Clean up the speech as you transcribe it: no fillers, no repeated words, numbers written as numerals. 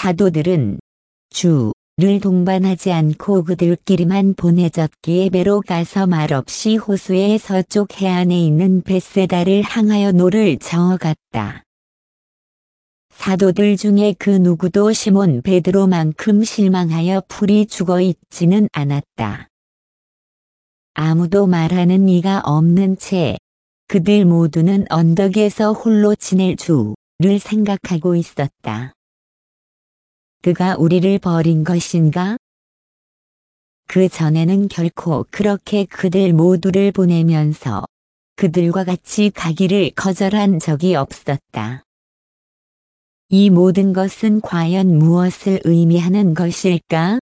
사도들은 주를 동반하지 않고 그들끼리만 보내졌기에 배로 가서 말없이 호수의 서쪽 해안에 있는 벳세다를 향하여 노를 저어갔다. 사도들 중에 그 누구도 시몬 베드로만큼 실망하여 풀이 죽어 있지는 않았다. 아무도 말하는 이가 없는 채 그들 모두는 언덕에서 홀로 지낼 주를 생각하고 있었다. 그가 우리를 버린 것인가? 그 전에는 결코 그렇게 그들 모두를 보내면서 그들과 같이 가기를 거절한 적이 없었다. 이 모든 것은 과연 무엇을 의미하는 것일까?